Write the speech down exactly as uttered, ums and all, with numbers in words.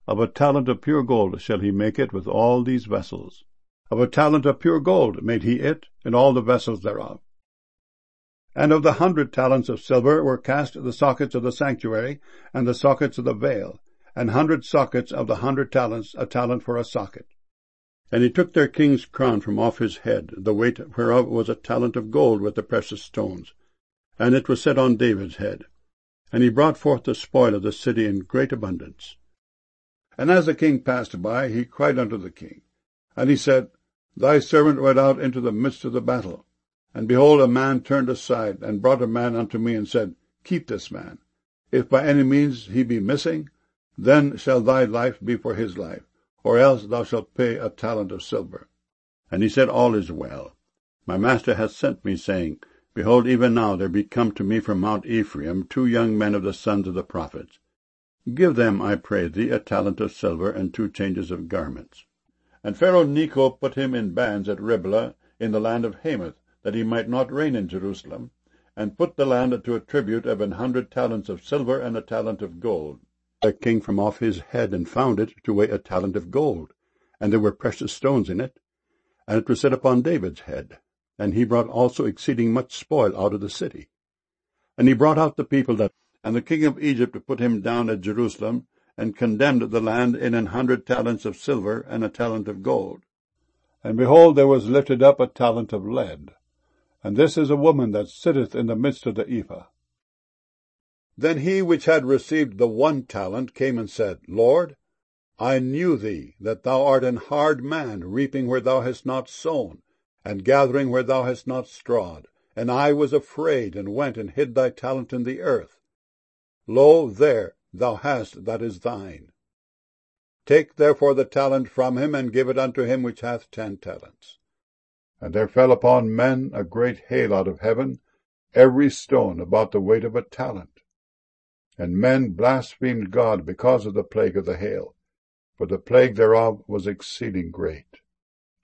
Of a talent of pure gold shall he make it with all these vessels. Of a talent of pure gold made he it, and all the vessels thereof. And of the hundred talents of silver were cast the sockets of the sanctuary, and the sockets of the veil, and hundred sockets of the hundred talents, a talent for a socket. And he took their king's crown from off his head, the weight whereof was a talent of gold with the precious stones, and it was set on David's head. And he brought forth the spoil of the city in great abundance. And as the king passed by, he cried unto the king. And he said, Thy servant went out into the midst of the battle. And behold, a man turned aside, and brought a man unto me, and said, Keep this man. If by any means he be missing, then shall thy life be for his life, or else thou shalt pay a talent of silver. And he said, All is well. My master hath sent me, saying, Behold, even now there be come to me from Mount Ephraim two young men of the sons of the prophets. Give them, I pray thee, a talent of silver and two changes of garments. And Pharaoh Necho put him in bands at Riblah in the land of Hamath, that he might not reign in Jerusalem, and put the land to a tribute of an hundred talents of silver and a talent of gold. The king from off his head, and found it to weigh a talent of gold, and there were precious stones in it, and it was set upon David's head. And he brought also exceeding much spoil out of the city. And he brought out the people that, and the king of Egypt put him down at Jerusalem, and condemned the land in an hundred talents of silver and a talent of gold. And behold, there was lifted up a talent of lead, and this is a woman that sitteth in the midst of the ephah. Then he which had received the one talent came and said, Lord, I knew thee, that thou art an hard man, reaping where thou hast not sown, and gathering where thou hast not strawed. And I was afraid, and went and hid thy talent in the earth. Lo, there thou hast that is thine. Take therefore the talent from him, and give it unto him which hath ten talents. And there fell upon men a great hail out of heaven, every stone about the weight of a talent. And men blasphemed God because of the plague of the hail, for the plague thereof was exceeding great.